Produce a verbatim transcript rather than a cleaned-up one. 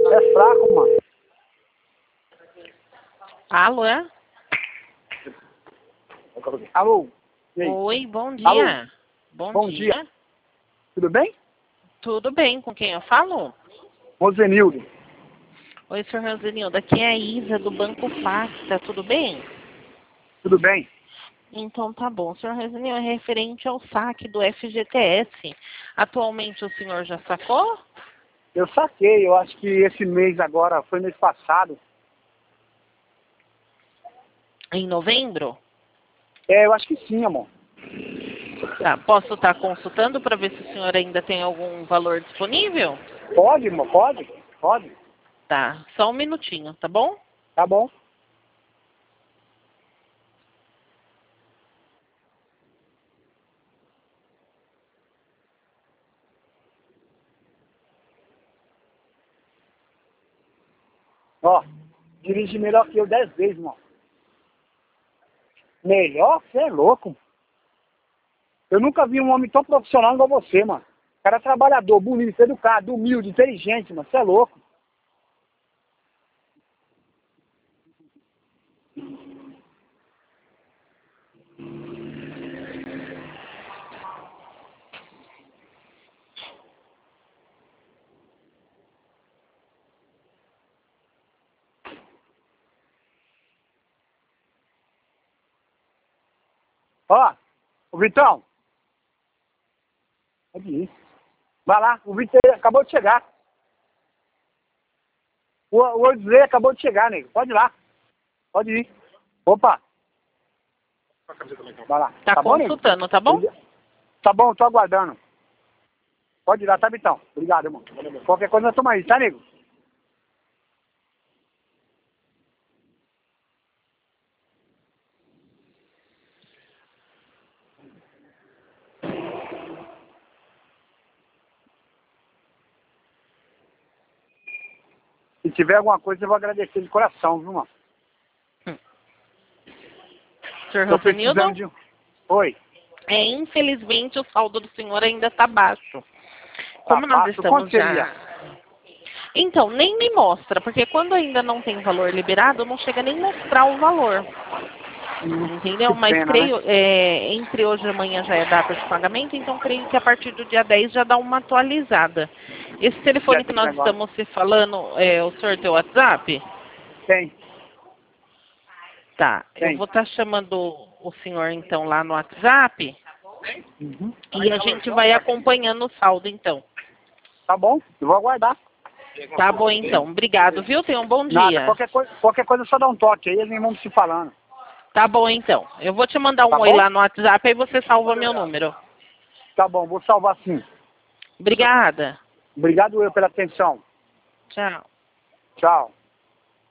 É fraco, mano. Alô, é? Alô? E aí? Oi, bom dia. Alô? Bom, Bom dia. dia. Tudo bem? Tudo bem, com quem eu falo? Rosenildo. Oi, senhor Rosenildo, aqui é a Isa do Banco Pacta, tudo bem? Tudo bem? Então tá bom. Senhor Rosenildo, é referente ao saque do F G T S. Atualmente o senhor já sacou? Eu saquei, eu acho que esse mês agora, foi mês passado. Em novembro? É, eu acho que sim, amor. Tá, posso estar consultando para ver se o senhor ainda tem algum valor disponível? Pode, amor, pode? Pode. Tá, só um minutinho, tá bom? Tá bom. Ó, dirige melhor que eu dez vezes, mano. Melhor? Você é louco. Eu nunca vi um homem tão profissional igual você, mano. Cara é trabalhador, bonito, educado, humilde, inteligente, mano. Você é louco. Ó, o Vitão. Pode ir. Vai lá, o Vitor acabou de chegar. O, o Odilei acabou de chegar, nego. Pode ir lá. Pode ir. Opa. Vai lá. Tá, Tá bom, nego? consultando, tá bom? Tá bom, tô aguardando. Pode ir lá, tá, Vitão? Obrigado, irmão. Qualquer coisa nós estamos aí, tá, nego? Se tiver alguma coisa, eu vou agradecer de coração, viu, mano? Senhor Tô precisando Rosenildo? de... um- Oi. É, infelizmente o saldo do senhor ainda está baixo. Como Tá nós baixo? estamos Quanto seria? já... Então, nem me mostra, porque quando ainda não tem valor liberado, não chega nem mostrar o valor. Entendeu? Que Mas pena, né? creio, é, entre hoje e amanhã já é data de pagamento, então creio que a partir do dia dez já dá uma atualizada. Esse telefone Já que tem nós negócio. estamos se falando, é o senhor tem o WhatsApp? Tem, Tá, eu tem. vou estar chamando o senhor então lá no WhatsApp Uhum. e a gente vai acompanhando o saldo então. Tá bom, eu vou aguardar. Tá bom então, obrigado, viu? Tenha um bom Nada, dia. qualquer coisa, qualquer coisa só dá um toque aí, eles vão se falando. Tá bom então, eu vou te mandar um Tá oi bom? lá no WhatsApp e você salva meu número. Tá bom, vou salvar sim. Obrigada. Obrigado eu pela atenção. Tchau. Tchau.